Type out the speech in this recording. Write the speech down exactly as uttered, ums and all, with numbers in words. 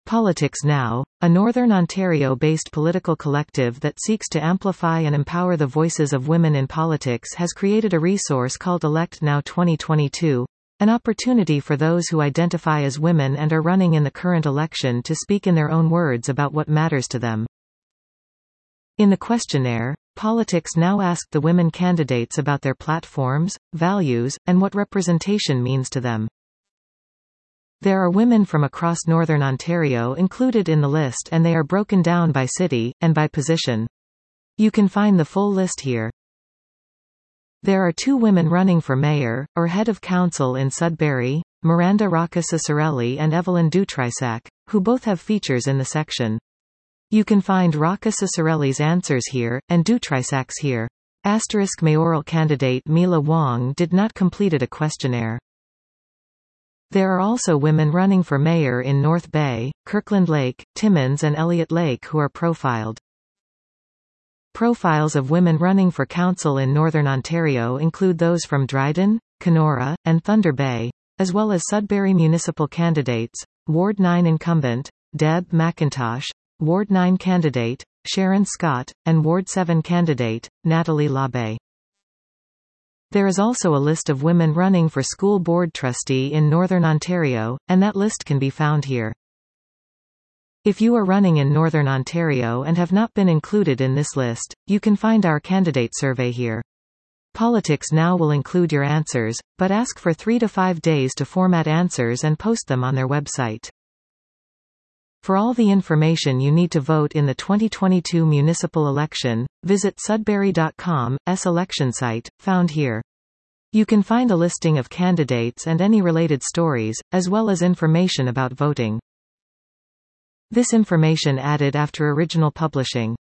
Politics Now, a Northern Ontario-based political collective that seeks to amplify and empower the voices of women in politics, has created a resource called Elect Now twenty twenty-two, an opportunity for those who identify as women and are running in the current election to speak in their own words about what matters to them. In the questionnaire, Politics Now asked the women candidates about their platforms, values, and what representation means to them. There are women from across Northern Ontario included in the list, and they are broken down by city, and by position. You can find the full list here. There are two women running for mayor, or head of council in Sudbury, Miranda Rocca Ciccarelli and Evelyn Dutrisac, who both have features in the section. You can find Rocca Ciccarelli's answers here, and Dutrisac's here. Asterisk mayoral candidate Mila Wong did not completed a questionnaire. There are also women running for mayor in North Bay, Kirkland Lake, Timmins and Elliott Lake who are profiled. Profiles of women running for council in Northern Ontario include those from Dryden, Kenora, and Thunder Bay, as well as Sudbury municipal candidates, Ward nine incumbent, Deb McIntosh, Ward nine candidate, Sharon Scott, and Ward seven candidate, Natalie Labbe. There is also a list of women running for school board trustee in Northern Ontario, and that list can be found here. If you are running in Northern Ontario and have not been included in this list, you can find our candidate survey here. Politics Now will include your answers, but ask for three to five days to format answers and post them on their website. For all the information you need to vote in the twenty twenty-two municipal election, visit Sudbury dot com's election site, found here. You can find a listing of candidates and any related stories, as well as information about voting. This information added after original publishing.